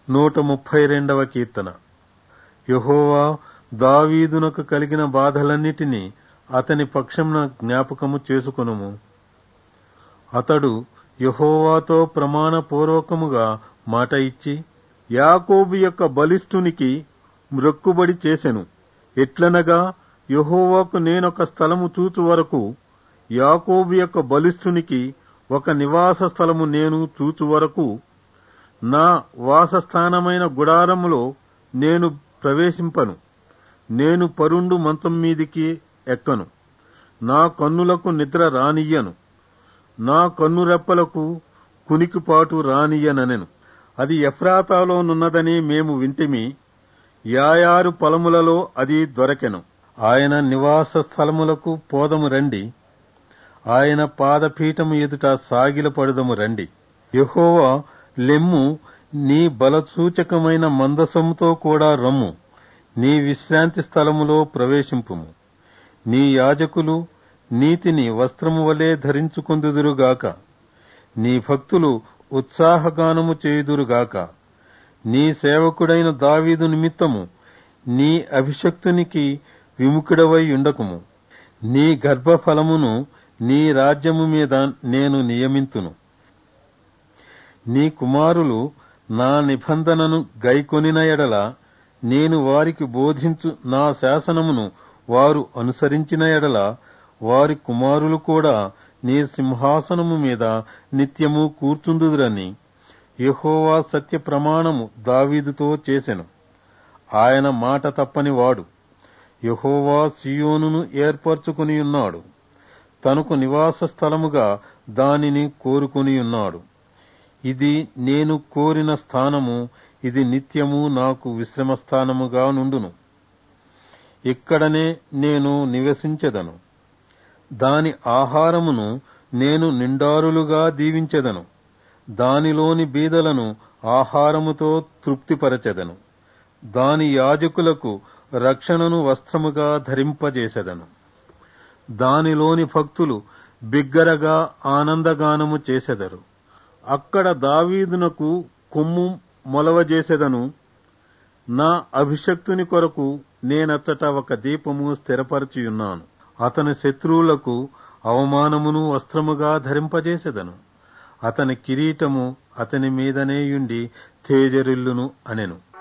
132వ కీర్తన. యెహోవా, దావీదునకు కలిగిన బాధలన్నిటినీ అతని పక్షమున జ్ఞాపకము చేసుకొనుము. అతడు యెహోవాతో ప్రమాణపూర్వకముగా మాట ఇచ్చి యాకోబు యొక్క బలిష్ఠునికి మ్రొక్కుబడి చేసెను. ఎట్లనగా, యెహోవాకు నేనొక స్థలము చూచు వరకు, యాకోబు యొక్క బలిష్ఠునికి ఒక నివాస స్థలము నేను చూచు వరకు, నా వాసస్థానమైన గుడారములో నేను ప్రవేశింపను. నేను పరుండు మంచం మీదికి ఎక్కను. నా కన్నులకు నిద్ర రానియ్యను. నా కన్నురెప్పలకు కునికిపాటు రానియ్యనెను. అది ఎఫ్రాతాలోనున్నదని మేము వింటిమి. యాయారు పొలములలో అది దొరకెను. ఆయన నివాస స్థలములకు పోదము రండి. ఆయన పాదపీఠము ఎదుట సాగిలపడుదము రండి. యెహోవా, లెమ్ము, నీ బలసూచకమైన మందసముతో కూడా రమ్ము. నీ విశ్రాంతి స్థలములో ప్రవేశింపుము. నీ యాజకులు నీతిని వస్త్రము వలె ధరించుకొందురుగాక. నీ భక్తులు ఉత్సాహగానము చేయుదురుగాక. నీ సేవకుడైన దావీదు నిమిత్తము నీ అభిషక్తునికి విముఖుడవై ఉండకుము. నీ గర్భఫలమును నీ రాజ్యము మీద నేను నియమింతును. నీ కుమారులు నా నిబంధనను గైకొనిన ఎడల, నేను వారికి బోధించు నా శాసనమును వారు అనుసరించిన ఎడల, వారి కుమారులు కూడా నీ సింహాసనము మీద నిత్యము కూర్చుందురని యెహోవా సత్య ప్రమాణము దావీదుతో చేసెను. ఆయన మాట తప్పనివాడు. యెహోవా సీయోనును ఏర్పరచుకొనియున్నాడు. తనకు నివాస స్థలముగా దానిని కోరుకొనియున్నాడు. ఇది నేను కోరిన స్థానము. ఇది నిత్యము నాకు విశ్రమస్థానముగా నుండును. ఇక్కడనే నేను నివసించెదను. దాని ఆహారమును నేను నిండారులుగా దీవించెదను. దానిలోని బీదలను ఆహారముతో తృప్తిపరచెదను. దాని యాజకులకు రక్షణను వస్త్రముగా ధరింపజేసెదను. దానిలోని భక్తులు బిగ్గరగా ఆనందగానము చేసెదరు. అక్కడ దావీదునకు కొమ్ము మొలవజేసెదను. నా అభిషక్తుని కొరకు నేనచ్చట ఒక దీపము స్థిరపరచియున్నాను. అతని శత్రువులకు అవమానమును వస్త్రముగా ధరింపజేసెదను. అతని కిరీటము అతని మీదనేయుండి తేజరిల్లును అనెను.